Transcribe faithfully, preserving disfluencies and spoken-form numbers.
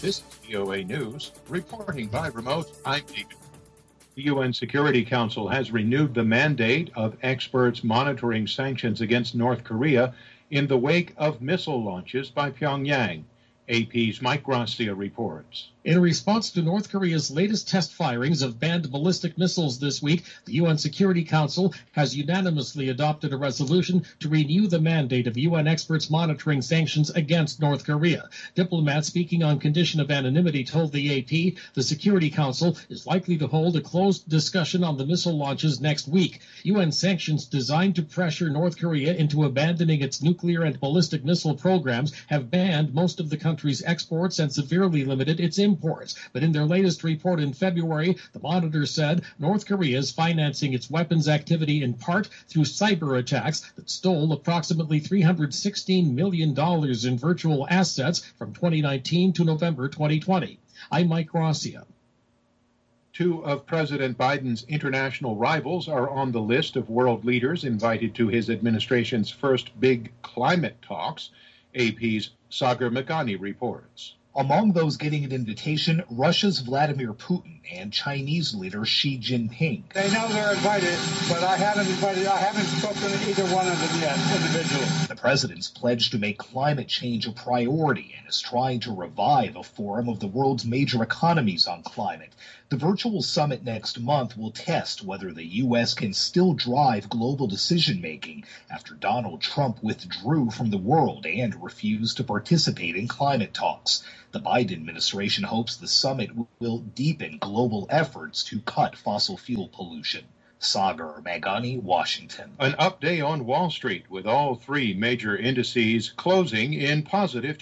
This is V O A News, reporting by remote. I'm David. The U N Security Council has renewed the mandate of experts monitoring sanctions against North Korea in the wake of missile launches by Pyongyang. A P's Mike Gracia reports. In response to North Korea's latest test firings of banned ballistic missiles this week, the U N Security Council has unanimously adopted a resolution to renew the mandate of U N experts monitoring sanctions against North Korea. Diplomats speaking on condition of anonymity told the A P the Security Council is likely to hold a closed discussion on the missile launches next week. U N sanctions designed to pressure North Korea into abandoning its nuclear and ballistic missile programs have banned most of the country's exports and severely limited its imports. But in their latest report in February, the monitor said North Korea is financing its weapons activity in part through cyber attacks that stole approximately three hundred sixteen million dollars in virtual assets from twenty nineteen to November twenty twenty. I'm Mike Gracia. Two of President Biden's international rivals are on the list of world leaders invited to his administration's first big climate talks. A P's Sagar Meghani reports. Among those getting an invitation, Russia's Vladimir Putin and Chinese leader Xi Jinping. They know they're invited, but I haven't invited, I haven't spoken to either one of them yet individually. The president's pledged to make climate change a priority and is trying to revive a forum of the world's major economies on climate. The virtual summit next month will test whether the U S can still drive global decision-making after Donald Trump withdrew from the world and refused to participate in climate talks. The Biden administration hopes the summit will deepen global efforts to cut fossil fuel pollution. Sagar Meghani, Washington. An up day on Wall Street with all three major indices closing in positive